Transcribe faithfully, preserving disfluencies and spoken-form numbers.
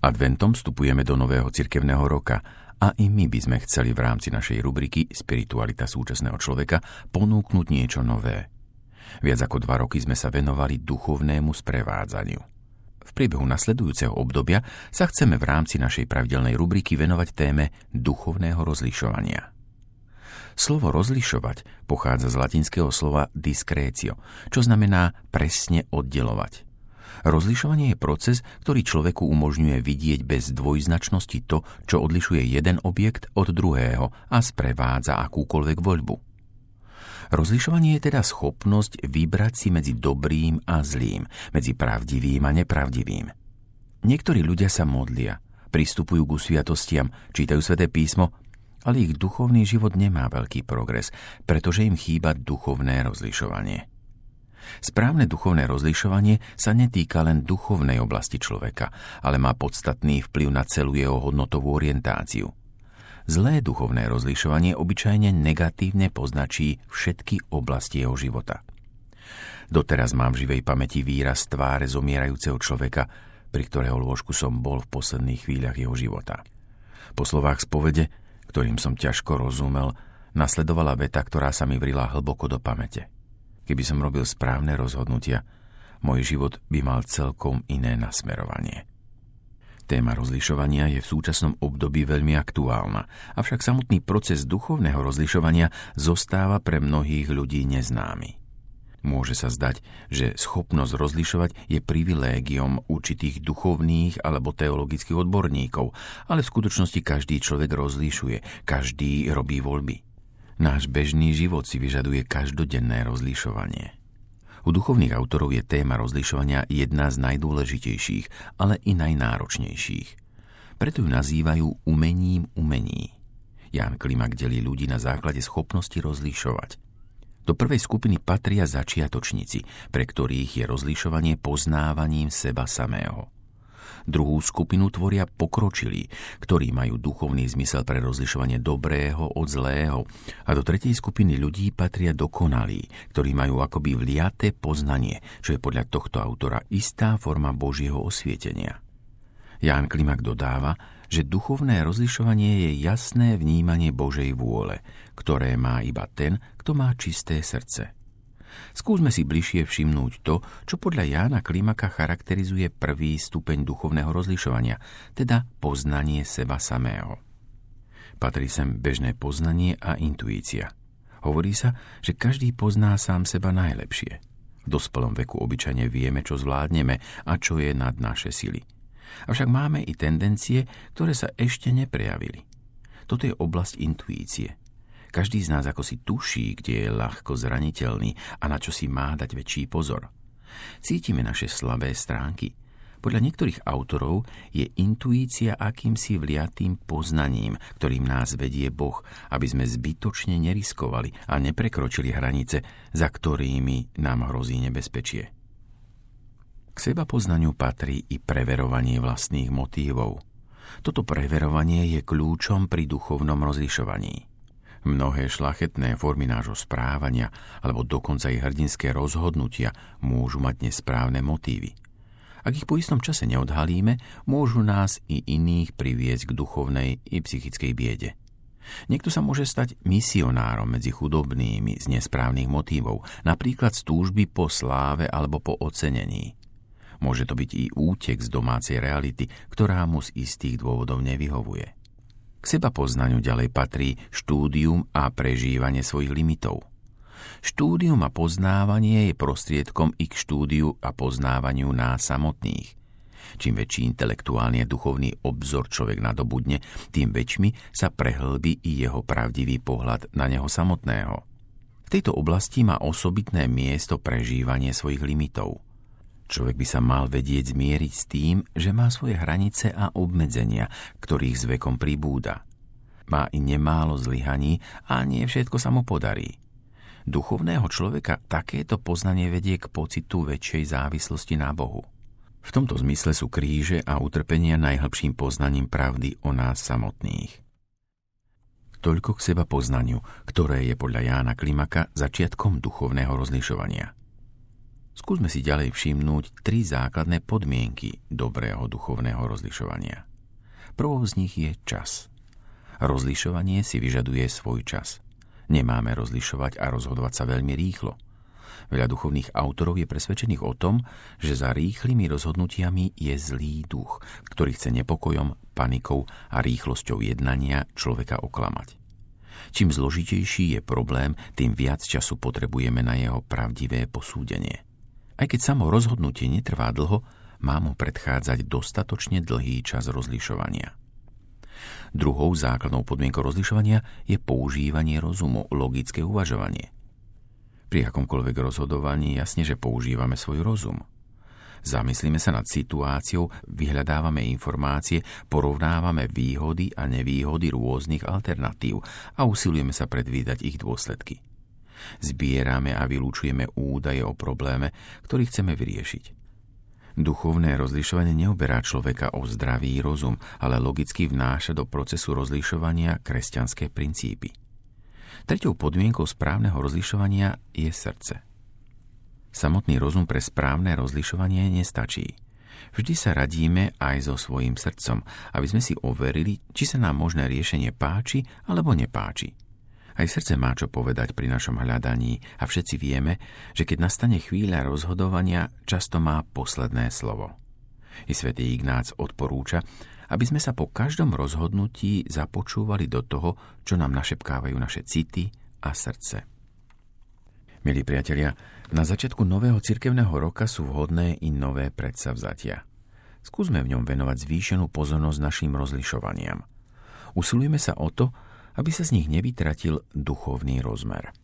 Adventom vstupujeme do nového cirkevného roka a i my by sme chceli v rámci našej rubriky Spiritualita súčasného človeka ponúknuť niečo nové. Viac ako dva roky sme sa venovali duchovnému sprevádzaniu. V priebehu nasledujúceho obdobia sa chceme v rámci našej pravidelnej rubriky venovať téme duchovného rozlišovania. Slovo rozlišovať pochádza z latinského slova discretio, čo znamená presne oddelovať. Rozlišovanie je proces, ktorý človeku umožňuje vidieť bez dvojznačnosti to, čo odlišuje jeden objekt od druhého a sprevádza akúkoľvek voľbu. Rozlišovanie je teda schopnosť vybrať si medzi dobrým a zlým, medzi pravdivým a nepravdivým. Niektorí ľudia sa modlia, pristupujú ku sviatostiam, čítajú sväté písmo, ale ich duchovný život nemá veľký progres, pretože im chýba duchovné rozlišovanie. Správne duchovné rozlišovanie sa netýka len duchovnej oblasti človeka, ale má podstatný vplyv na celú jeho hodnotovú orientáciu. Zlé duchovné rozlišovanie obyčajne negatívne poznačí všetky oblasti jeho života. Doteraz mám v živej pamäti výraz tváre zomierajúceho človeka, pri ktorého lôžku som bol v posledných chvíľach jeho života. Po slovách spovede, ktorým som ťažko rozumel, nasledovala veta, ktorá sa mi vrila hlboko do pamäte. Keby som robil správne rozhodnutia, môj život by mal celkom iné nasmerovanie. Téma rozlišovania je v súčasnom období veľmi aktuálna, avšak samotný proces duchovného rozlišovania zostáva pre mnohých ľudí neznámy. Môže sa zdať, že schopnosť rozlišovať je privilégiom určitých duchovných alebo teologických odborníkov, ale v skutočnosti každý človek rozlišuje, každý robí voľby. Náš bežný život si vyžaduje každodenné rozlišovanie. U duchovných autorov je téma rozlišovania jedna z najdôležitejších, ale i najnáročnejších. Preto ju nazývajú umením umení. Ján Klimak delí ľudí na základe schopnosti rozlišovať. Do prvej skupiny patria začiatočníci, pre ktorých je rozlišovanie poznávaním seba samého. Druhú skupinu tvoria pokročilí, ktorí majú duchovný zmysel pre rozlišovanie dobrého od zlého. A do tretej skupiny ľudí patria dokonalí, ktorí majú akoby vliaté poznanie, čo je podľa tohto autora istá forma Božieho osvietenia. Ján Klimak dodáva, že duchovné rozlišovanie je jasné vnímanie Božej vôle, ktoré má iba ten, kto má čisté srdce. Skúsme si bližšie všimnúť to, čo podľa Jána Klimaka charakterizuje prvý stupeň duchovného rozlišovania, teda poznanie seba samého. Patrí sem bežné poznanie a intuícia. Hovorí sa, že každý pozná sám seba najlepšie. V dospelom veku obyčajne vieme, čo zvládneme a čo je nad naše sily. Avšak máme i tendencie, ktoré sa ešte neprejavili. Toto je oblasť intuície. Každý z nás ako si tuší, kde je ľahko zraniteľný a na čo si má dať väčší pozor. Cítime naše slabé stránky. Podľa niektorých autorov je intuícia akýmsi vliatým poznaním, ktorým nás vedie Boh, aby sme zbytočne neriskovali a neprekročili hranice, za ktorými nám hrozí nebezpečie. K seba poznaniu patrí i preverovanie vlastných motívov. Toto preverovanie je kľúčom pri duchovnom rozlišovaní. Mnohé šľachetné formy nášho správania alebo dokonca i hrdinské rozhodnutia môžu mať nesprávne motívy. Ak ich po istom čase neodhalíme, môžu nás i iných priviesť k duchovnej i psychickej biede. Niekto sa môže stať misionárom medzi chudobnými z nesprávnych motívov, napríklad z túžby po sláve alebo po ocenení. Môže to byť i útek z domácej reality, ktorá mu z istých dôvodov nevyhovuje. K seba poznaniu ďalej patrí štúdium a prežívanie svojich limitov. Štúdium a poznávanie je prostriedkom i k štúdiu a poznávaniu nás samotných. Čím väčší intelektuálny a duchovný obzor človek nadobudne, tým väčšmi sa prehlbí i jeho pravdivý pohľad na neho samotného. V tejto oblasti má osobitné miesto prežívanie svojich limitov. Človek by sa mal vedieť zmieriť s tým, že má svoje hranice a obmedzenia, ktorých s vekom pribúda. Má i nemálo zlyhaní a nie všetko sa mu podarí. Duchovného človeka takéto poznanie vedie k pocitu väčšej závislosti na Bohu. V tomto zmysle sú kríže a utrpenia najhlbším poznaním pravdy o nás samotných. Toľko k seba poznaniu, ktoré je podľa Jána Klimaka začiatkom duchovného rozlišovania. Skúsme si ďalej všimnúť tri základné podmienky dobrého duchovného rozlišovania. Prvou z nich je čas. Rozlišovanie si vyžaduje svoj čas. Nemáme rozlišovať a rozhodovať sa veľmi rýchlo. Veľa duchovných autorov je presvedčených o tom, že za rýchlymi rozhodnutiami je zlý duch, ktorý chce nepokojom, panikou a rýchlosťou jednania človeka oklamať. Čím zložitejší je problém, tým viac času potrebujeme na jeho pravdivé posúdenie. Aj keď samo rozhodnutie netrvá dlho, má mu predchádzať dostatočne dlhý čas rozlišovania. Druhou základnou podmienkou rozlišovania je používanie rozumu, logické uvažovanie. Pri akomkoľvek rozhodovaní jasne, že používame svoj rozum. Zamyslíme sa nad situáciou, vyhľadávame informácie, porovnávame výhody a nevýhody rôznych alternatív a usilujeme sa predvídať ich dôsledky. Zbierame a vylúčujeme údaje o probléme, ktorý chceme vyriešiť. Duchovné rozlišovanie neoberá človeka o zdravý rozum, ale logicky vnáša do procesu rozlišovania kresťanské princípy. Treťou podmienkou správneho rozlišovania je srdce. Samotný rozum pre správne rozlišovanie nestačí. Vždy sa radíme aj so svojím srdcom, aby sme si overili, či sa nám možné riešenie páči alebo nepáči. Aj srdce má čo povedať pri našom hľadaní a všetci vieme, že keď nastane chvíľa rozhodovania, často má posledné slovo. I svätý Ignác odporúča, aby sme sa po každom rozhodnutí započúvali do toho, čo nám našepkávajú naše city a srdce. Milí priatelia, na začiatku nového cirkevného roka sú vhodné i nové predsavzatia. Skúsme v ňom venovať zvýšenú pozornosť našim rozlišovaniam. Usilujme sa o to, aby sa z nich nevytratil duchovný rozmer.